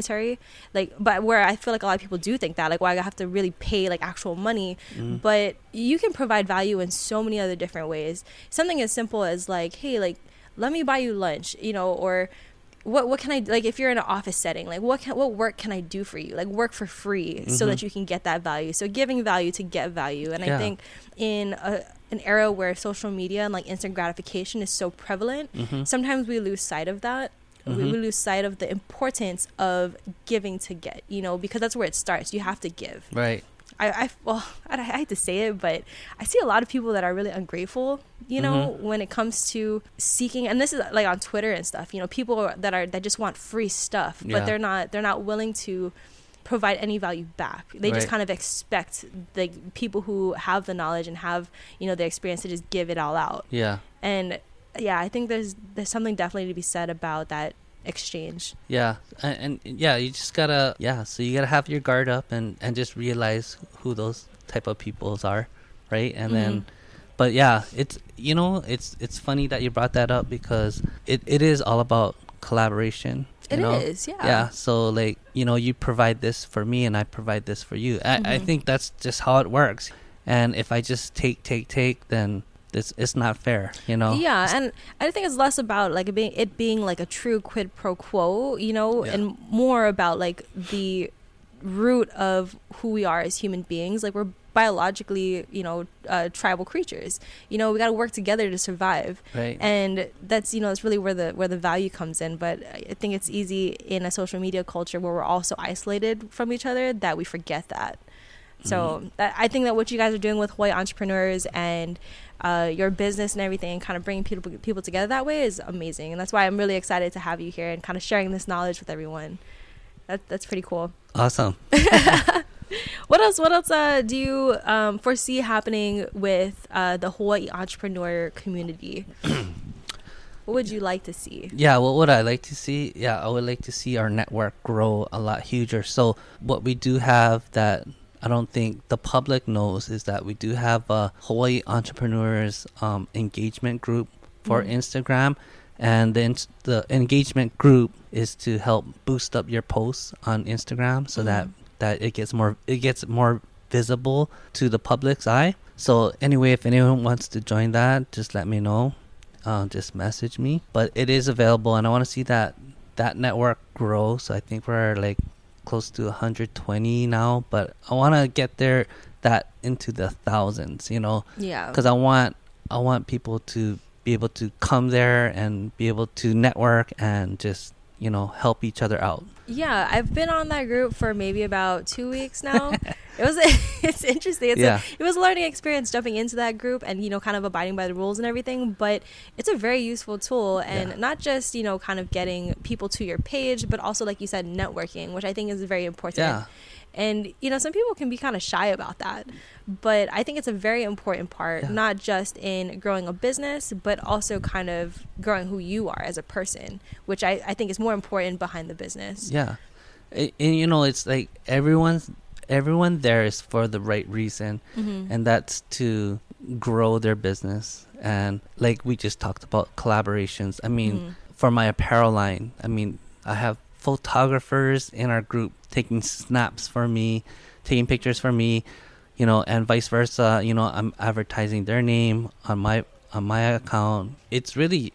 like, but where I feel like a lot of people do think that, like, well, I have to really pay like actual money, but you can provide value in so many other different ways. Something as simple as like, hey, like, let me buy you lunch, or what can I, like, if you're in an office setting, like what work can I do for you, like work for free so that you can get that value. So giving value to get value. And I think in an era where social media and like instant gratification is so prevalent, sometimes we lose sight of that. We lose sight of the importance of giving to get, because that's where it starts. You have to give. Right. I hate to say it, but I see a lot of people that are really ungrateful, when it comes to seeking, and this is like on Twitter and stuff, people that just want free stuff, but they're not willing to provide any value back. They just kind of expect the people who have the knowledge and have, the experience to just give it all out. Yeah. And I think there's something definitely to be said about that exchange. Yeah. And you just gotta, so you gotta have your guard up and just realize who those type of peoples are, right? And then, but it's, it's funny that you brought that up because it is all about collaboration. It is. Yeah. So like, you provide this for me and I provide this for you. I think that's just how it works. And if I just take, then it's not fair, Yeah, and I think it's less about like it being like a true quid pro quo, and more about like the root of who we are as human beings. Like we're biologically, tribal creatures. We got to work together to survive. Right. And that's that's really where the value comes in. But I think it's easy in a social media culture where we're all so isolated from each other that we forget that. So I think that what you guys are doing with Hawaii Entrepreneurs and your business and everything, kind of bringing people together that way is amazing. And that's why I'm really excited to have you here and kind of sharing this knowledge with everyone. That's pretty cool. Awesome. What else do you foresee happening with the Hawaii entrepreneur community? What would you like to see? Yeah, what would I like to see? Yeah, I would like to see our network grow a lot huger. So what we do have that I don't think the public knows is that we do have a Hawaii Entrepreneurs engagement group for Instagram, and then the engagement group is to help boost up your posts on Instagram so that it gets more visible to the public's eye. So anyway, if anyone wants to join that, just let me know. Just message me. But it is available, and I want to see that network grow. So I think we're like close to 120 now, but I want to get that into the thousands, because I want people to be able to come there and be able to network and just help each other out. Yeah, I've been on that group for maybe about 2 weeks now. It's interesting. It was a learning experience jumping into that group and kind of abiding by the rules and everything, but it's a very useful tool, and not just kind of getting people to your page, but also, like you said, networking, which I think is very important. Yeah. And some people can be kind of shy about that, but I think it's a very important part, not just in growing a business, but also kind of growing who you are as a person, which I think is more important behind the business. Yeah. And it's like everyone there is for the right reason, and that's to grow their business. And like we just talked about collaborations. I mean, for my apparel line, I have photographers in our group taking snaps for me, taking pictures for me, and vice versa. I'm advertising their name on my account. It's really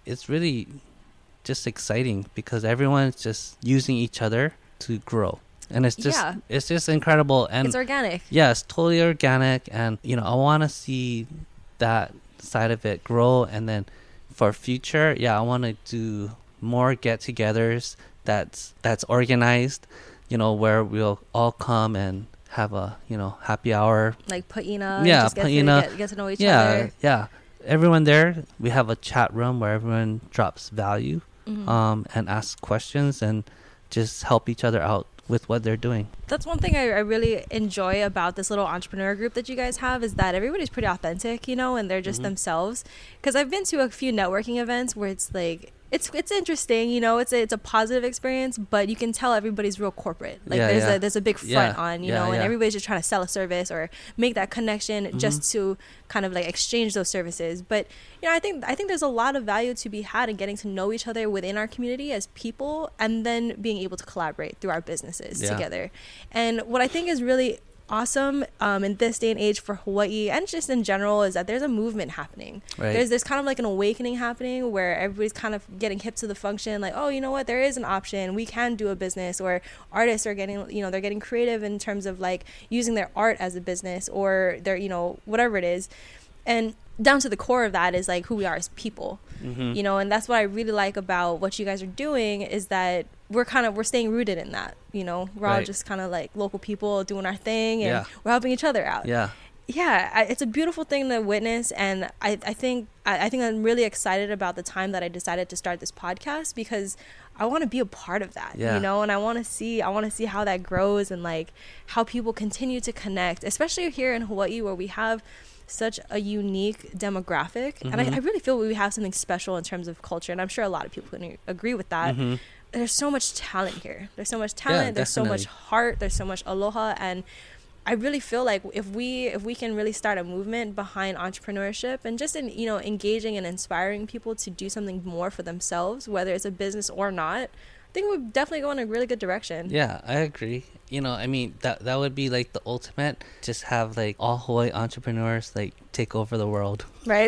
just exciting because everyone's just using each other to grow. And it's just incredible, and it's organic. Yeah, it's totally organic, and I want to see that side of it grow. And then for future, I want to do more get-togethers that's organized, where we'll all come and have a happy hour, like paina. Yeah, just paina. Get to know each other. Yeah. Everyone there, we have a chat room where everyone drops value, and asks questions and just help each other out with what they're doing. That's one thing I really enjoy about this little entrepreneur group that you guys have, is that everybody's pretty authentic, and they're just themselves. Because I've been to a few networking events where it's it's interesting, you know. It's a positive experience, but you can tell everybody's real corporate. Like there's a big front on, you know, and everybody's just trying to sell a service or make that connection just to kind of like exchange those services. But you know, I think there's a lot of value to be had in getting to know each other within our community as people, and then being able to collaborate through our businesses together. And what I think is really awesome in this day and age for Hawaii and just in general is that there's a movement happening. There's kind of like an awakening happening where everybody's kind of getting hip to the function, like, oh, you know what, there is an option, we can do a business, or artists are getting, you know, they're getting creative in terms of like using their art as a business, or their, you know, whatever it is. And down to the core of that is like who we are as people, you know. And that's what I really like about what you guys are doing, is that we're staying rooted in that, you know. We're all just kind of like local people doing our thing, and we're helping each other out. It's a beautiful thing to witness. And I think I'm really excited about the time that I decided to start this podcast, because I want to be a part of that, you know. And I want to see how that grows, and like how people continue to connect, especially here in Hawaii, where we have such a unique demographic. And I really feel we have something special in terms of culture, and I'm sure a lot of people can agree with that. There's so much talent here. There's so much talent. There's so much heart. There's so much aloha. And I really feel like if we can really start a movement behind entrepreneurship, and just in, you know, engaging and inspiring people to do something more for themselves, whether it's a business or not, I think we're definitely going in a really good direction. Yeah, I agree. You know, I mean, that would be like the ultimate. Just have like all Hawaii entrepreneurs like take over the world. Right.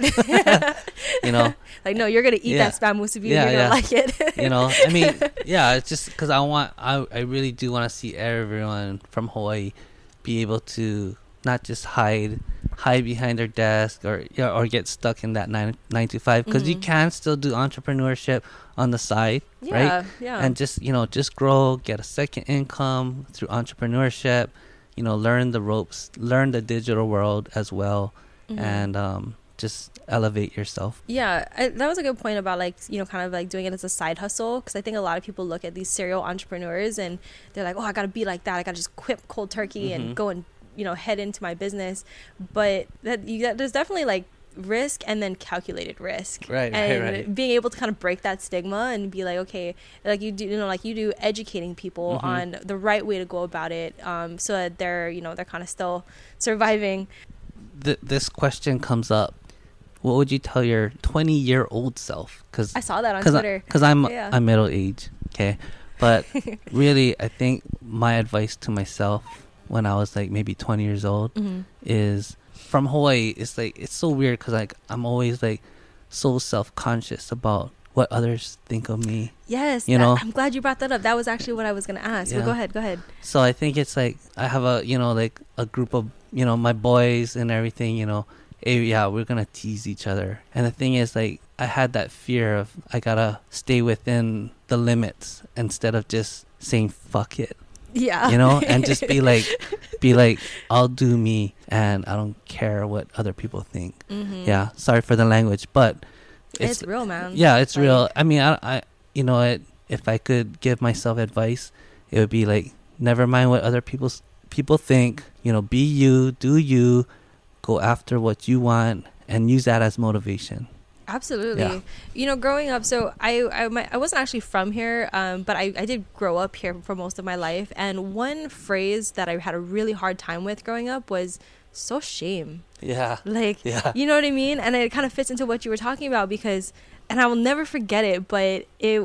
You know, like, no, you're gonna eat that spam musubi. You're gonna like it. You know, I mean, it's just because I really do want to see everyone from Hawaii be able to not just hide behind their desk or get stuck in that 9 to 5, because you can still do entrepreneurship on the side, right? And just, you know, just grow, get a second income through entrepreneurship, you know, learn the ropes, learn the digital world as well, and just elevate yourself. That was a good point about, like, you know, kind of like doing it as a side hustle, because I think a lot of people look at these serial entrepreneurs and they're like, oh, I gotta be like that, I gotta just quit cold turkey and go and, you know, head into my business. But there's definitely like risk, and then calculated risk, and being able to kind of break that stigma and be like, okay, like you do educating people on the right way to go about it, so that they're kind of still surviving. This question comes up: what would you tell your 20-year-old self? Because I saw that on Twitter. Because I'm middle age, okay, but really, I think my advice to myself when I was like maybe 20 years old is, from Hawaii, it's like, it's so weird because like I'm always like so self-conscious about what others think of me. Yes, you know, I'm glad you brought that up. That was actually what I was going to ask. But go ahead. So I think it's like I have a, you know, like a group of, you know, my boys and everything, you know, hey, we're going to tease each other. And the thing is, like, I had that fear of I got to stay within the limits instead of just saying fuck it. Yeah. You know, and just be like, I'll do me, and I don't care what other people think. Yeah. Sorry for the language, but it's real, man. Yeah, it's like, real. I mean, I you know, if I could give myself advice, it would be like, never mind what other people think. You know, be you, do you, go after what you want, and use that as motivation. Absolutely. Yeah. You know, growing up, so I wasn't actually from here, but I did grow up here for most of my life. And one phrase that I had a really hard time with growing up was so shame. Yeah. Like, you know what I mean? And it kind of fits into what you were talking about, because, and I will never forget it, but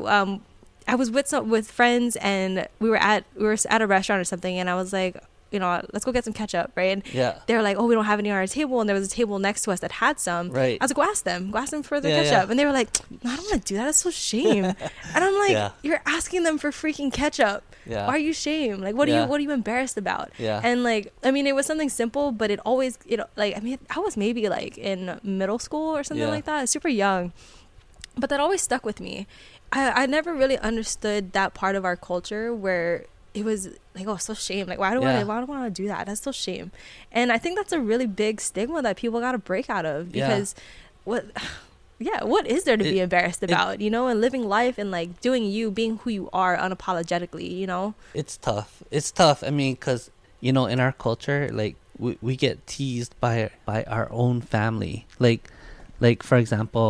I was with friends, and we were at a restaurant or something, and I was like, you know, let's go get some ketchup, right? And they were like, oh, we don't have any on our table. And there was a table next to us that had some. Right. I was like, go ask them for the ketchup. And they were like, no, I don't want to do that. It's so shame. And I'm like, you're asking them for freaking ketchup. Yeah. Why are you ashamed? Like, what are you embarrassed about? Yeah. And like, I mean, it was something simple, but I was maybe like in middle school or something like that, super young. But that always stuck with me. I never really understood that part of our culture where it was like, oh, so shame. Like, why do I want to do that? That's so shame. And I think that's a really big stigma that people got to break out of, because what is there to be embarrassed about, you know, and living life and like doing you, being who you are unapologetically, you know? It's tough. I mean, because, you know, in our culture, like we get teased by our own family. Like for example,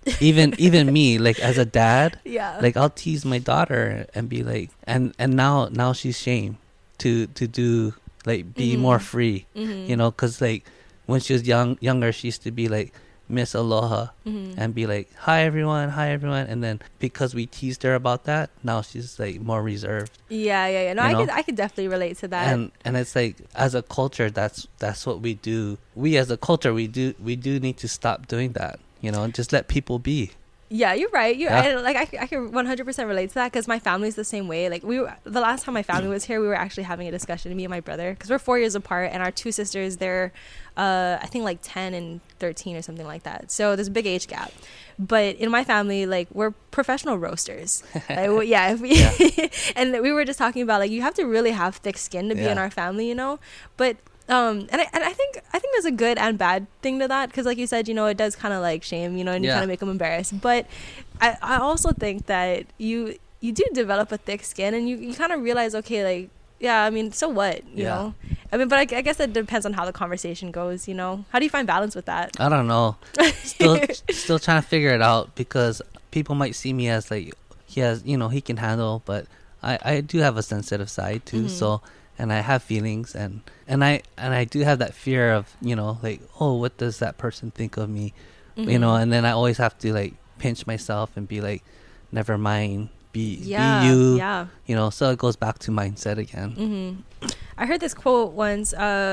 even me, like as a dad, Yeah. like I'll tease my daughter and be like, and now she's shamed to do, like, be more free, you know, because like when she was younger, she used to be like Miss Aloha and be like, hi everyone, and then because we teased her about that, now she's like more reserved. Yeah. No, I could definitely relate to that. And it's like, as a culture, that's what we do. We as a culture, we do need to stop doing that, you know, and just let people be. Yeah, you're right. I can 100% relate to that, because my family's the same way. Like, the last time my family was here, we were actually having a discussion, me and my brother, because we're 4 years apart, and our two sisters, they're I think like 10 and 13 or something like that. So there's a big age gap. But in my family, like, we're professional roasters. Like, and we were just talking about, like, you have to really have thick skin to be in our family, you know. But and I think there's a good and bad thing to that, because like you said, you know, it does kind of like shame, you know, and you kind of make them embarrassed. But I also think that you do develop a thick skin, and you kind of realize, okay, like, yeah, I mean, so what, you know? I mean, but I guess it depends on how the conversation goes, you know? How do you find balance with that? I don't know. Still trying to figure it out, because people might see me as like, he has, you know, he can handle, but I do have a sensitive side too. So, and I have feelings, and I do have that fear of, you know, like, oh, what does that person think of me? You know, and then I always have to like pinch myself and be like, never mind. Be you, you know. So it goes back to mindset again. I heard this quote once.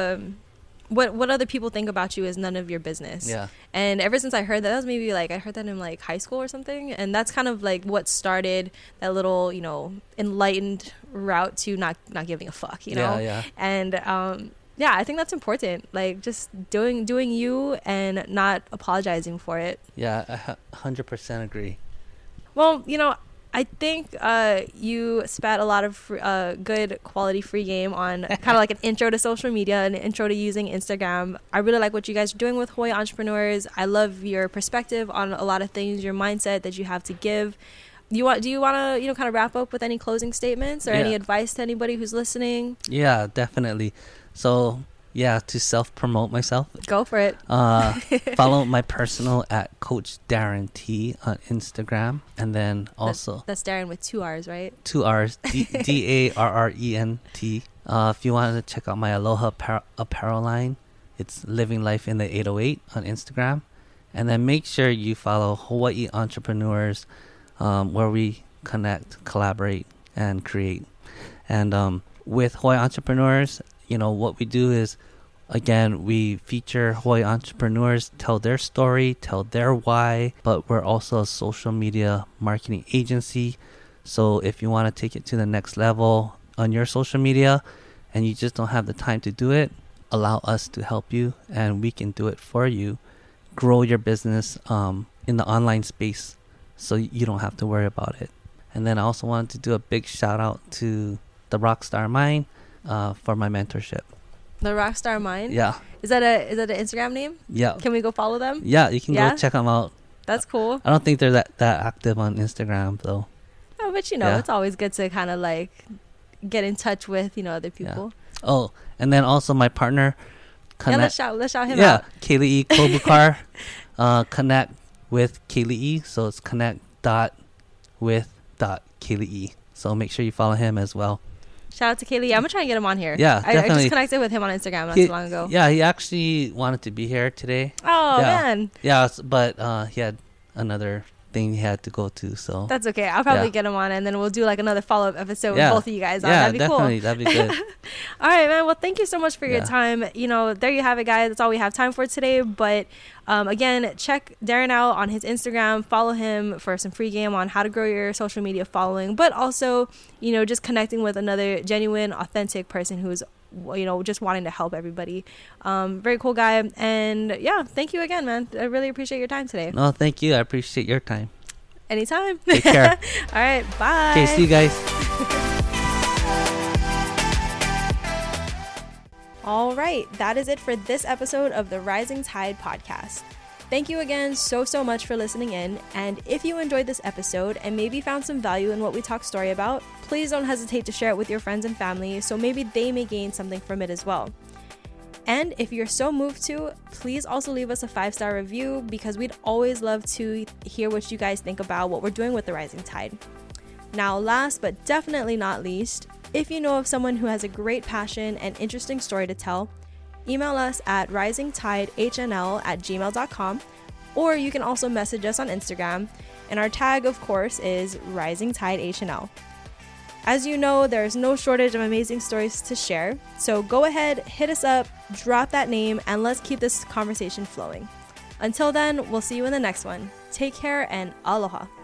What other people think about you is none of your business. Yeah. And ever since I heard that was maybe like, I heard that in like high school or something, and that's kind of like what started that little, you know, enlightened route to not giving a fuck, you know. And I think that's important. Like, just doing you and not apologizing for it. Yeah, I 100% agree. Well, you know, I think you spat a lot of good quality free game on kind of like an intro to social media, an intro to using Instagram. I really like what you guys are doing with Hawaii Entrepreneurs. I love your perspective on a lot of things, your mindset that you have to give. Do you want to, you know, kind of wrap up with any closing statements or any advice to anybody who's listening? Yeah, definitely. So, to self-promote myself. Go for it. Follow my personal at Coach Darren T on Instagram. And then also... That's Darren with 2 R's, right? 2 R's. Darrent. If you wanted to check out my Aloha apparel line, it's Living Life in the 808 on Instagram. And then make sure you follow Hawaii Entrepreneurs, where we connect, collaborate, and create. And with Hawaii Entrepreneurs, you know, what we do is, again, we feature Hawaii entrepreneurs, tell their story, tell their why, but we're also a social media marketing agency. So if you want to take it to the next level on your social media and you just don't have the time to do it, allow us to help you, and we can do it for you. Grow your business in the online space so you don't have to worry about it. And then I also wanted to do a big shout out to the Rockstar Mind for my mentorship. The Rockstar Mind? Yeah. Is that an Instagram name? Yeah. Can we go follow them? Yeah, you can go check them out. That's cool. I don't think they're that active on Instagram though. Oh, but you know, it's always good to kind of like get in touch with, you know, other people. Yeah. Oh, and then also my partner. Let's shout him out. Yeah, Kaylee Kobukar. Connect with Kaylee. So it's connect.with.Kaylee. So make sure you follow him as well. Shout out to Kaylee. I'm going to try and get him on here. Yeah, definitely. I just connected with him on Instagram not too long ago. Yeah, he actually wanted to be here today. Oh, man. Yeah, but he had another thing he had to go to, so. That's okay. I'll probably get him on, and then we'll do like another follow-up episode with both of you guys on. That'd be definitely. Cool. That'd be good. All right, man. Well, thank you so much for your time. You know, there you have it, guys. That's all we have time for today. But again, check Darren out on his Instagram. Follow him for some free game on how to grow your social media following, but also, you know, just connecting with another genuine, authentic person who's, you know, just wanting to help everybody. Very cool guy. And yeah, thank you again, man. I really appreciate your time today. No, thank you. I appreciate your time. Anytime. Take care. All right. Bye. Okay, see you guys. All right. That is it for this episode of the Rising Tide podcast. Thank you again so much for listening in. And if you enjoyed this episode and maybe found some value in what we talked story about, please don't hesitate to share it with your friends and family so maybe they may gain something from it as well. And if you're so moved to, please also leave us a 5-star review, because we'd always love to hear what you guys think about what we're doing with the Rising Tide. Now, last but definitely not least, if you know of someone who has a great passion and interesting story to tell, email us at risingtidehnl@gmail.com, or you can also message us on Instagram, and our tag, of course, is risingtidehnl. As you know, there's no shortage of amazing stories to share, so go ahead, hit us up, drop that name, and let's keep this conversation flowing. Until then, we'll see you in the next one. Take care and aloha.